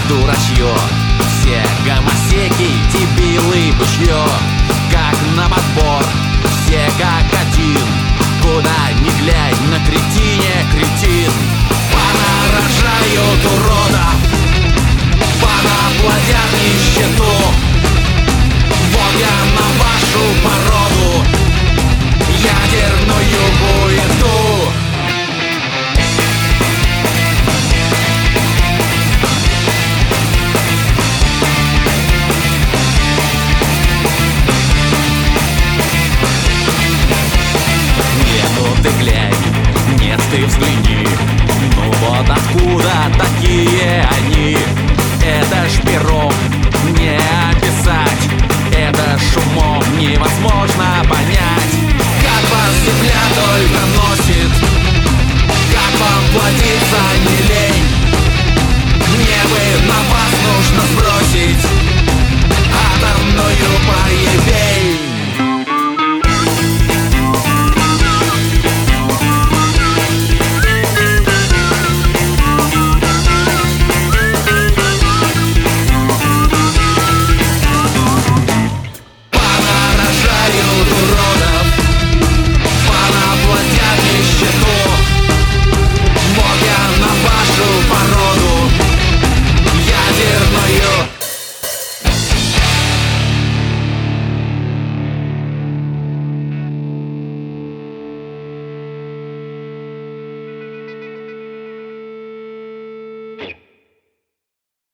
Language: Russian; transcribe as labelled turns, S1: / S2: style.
S1: дурачье. Все гомосеки, дебилы, бычье, как на подбор, все как один. Куда ни глянь, на кретине кретин. Понарожают уродов, понаплодят нищету. Вот я на вашу породу ядерную буету. Ты глянь, нет, ты взгляни. Ну вот откуда такие они? Это ж пером не описать, это ж умом невозможно понять. Как вас земля только носит, как вам плодиться не лень.